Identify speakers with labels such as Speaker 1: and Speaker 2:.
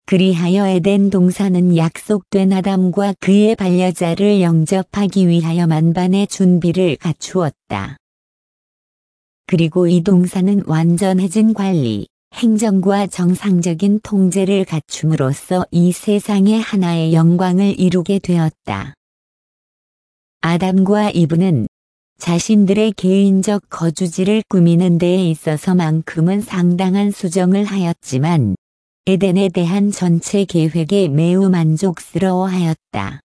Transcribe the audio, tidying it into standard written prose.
Speaker 1: 그리하여 에덴 동산은 약속된 아담과 그의 반려자를 영접하기 위하여 만반의 준비를 갖추었다. 그리고 이 동산은 완전해진 관리, 행정과 정상적인 통제를 갖춤으로써 이 세상의 하나의 영광을 이루게 되었다. 아담과 이브는 자신들의 개인적 거주지를 꾸미는 데에 있어서만큼은 상당한 수정을 하였지만 에덴에 대한 전체 계획에 매우 만족스러워하였다.